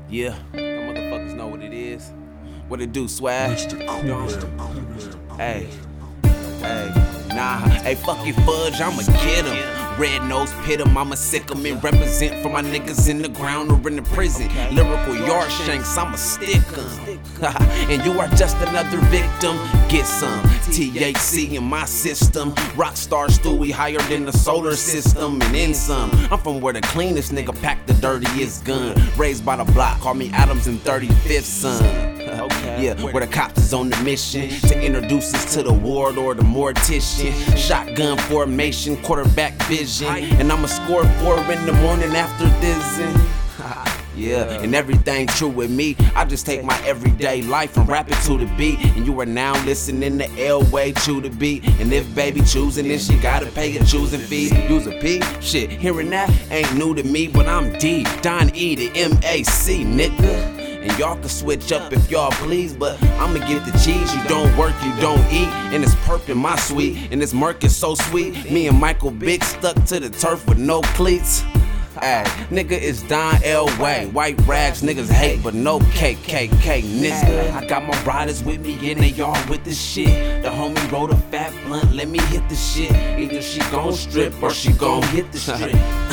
Yeah, the motherfuckers know what it is. What it do, swag? Hey, hey, fuck you, fudge, I'ma get him. Red nose pit him, I'ma sick him and represent for my niggas in the ground or in the prison. Lyrical yard shanks, I'ma stick 'em. And you are just another victim. Get some THC in my system. Rockstar Stewie higher than the solar system and then some. I'm from where the cleanest nigga pack the dirtiest gun. Raised by the block, call me Adams and 35th son. Yeah, where the cops is on the mission to introduce us to the ward or the mortician. Shotgun formation, quarterback vision, and I'ma score 4 in the morning after this. Yeah, and everything true with me. I just take my everyday life and rap it to the beat. And you are now listening to L-Way Chew the beat. And if baby choosing, then she gotta pay a choosing fee. Use a P? Shit, hearing that ain't new to me, but I'm D, Don E, the M-A-C, nigga. And y'all can switch up if y'all please, but I'ma get the cheese. You don't work, you don't eat. And it's perp in my suite, and this murk is so sweet. Me and Michael Big stuck to the turf with no cleats. Ay, nigga, it's Don L-Way. White rags, niggas hate, but no KKK, nigga. I got my riders with me in the yard with the shit. The homie rolled a fat blunt, let me hit the shit. Either she gon' strip or she gon' hit the strip.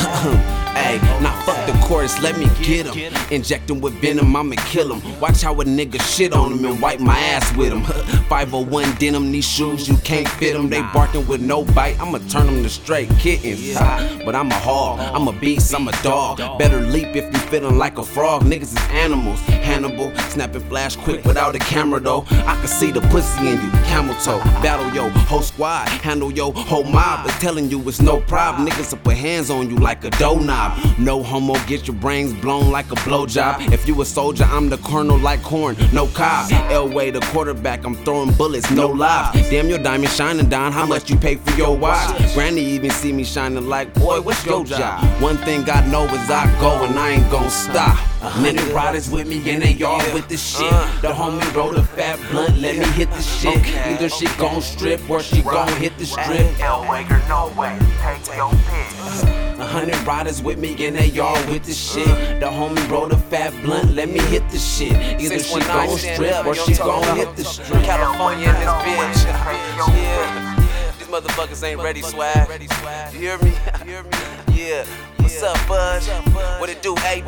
Ay, now fuck the chorus, let me get him. Inject him with venom, I'ma kill him. Watch how a nigga shit on him and wipe my ass with him. 501 denim, these shoes, you can't fit them. They barking with no bite, I'ma turn them to straight kittens. But I'm a hog, I'm a beast, I'm a dog. Better leap if you feeling like a frog. Niggas is animals. Hannibal, snapping flash quick without a camera though. I can see the pussy in you, camel toe. Battle yo, whole squad, handle yo, whole mob. But telling you it's no problem. Niggas will put hands on you like a doorknob. No homo, get your brains blown like a blowjob. If you a soldier, I'm the colonel like corn, no cob. L-Way the quarterback, I'm throwing bullets, no lives. Damn, your diamond shining down, how much you pay for your watch? Granny even see me shining like, boy, what's your job? One thing I know is I go and I ain't gon' stop. Nigga riders with me in the yard with the shit. The homie rolled a fat blunt, let me hit the shit. Either she gon' strip or she gon' hit the strip. L-Wager, no way, take your pick. 100 riders with me in the yard with the shit. The homie rolled a fat blunt, let me hit the shit. Either she gon' strip or she gon' hit the strip. California in this bitch. Yeah, these motherfuckers ain't ready, swag. You hear me? Yeah. What's up, Fudge? What it do, AD?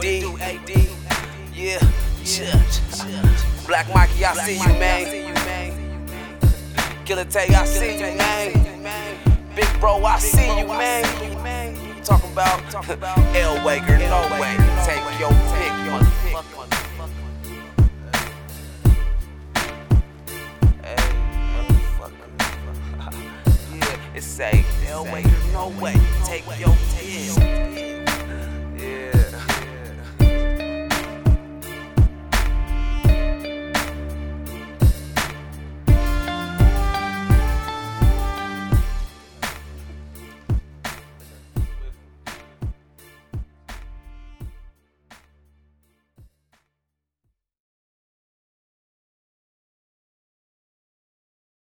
Yeah. Black Mikey, I see you, man. Killer Tay, I see you, man. Big bro, I see you, man. Talking about L-Wager, no way. Take your pick, motherfucker. Hey, motherfucker. Yeah, it say L-Wager, no way. Take your pick.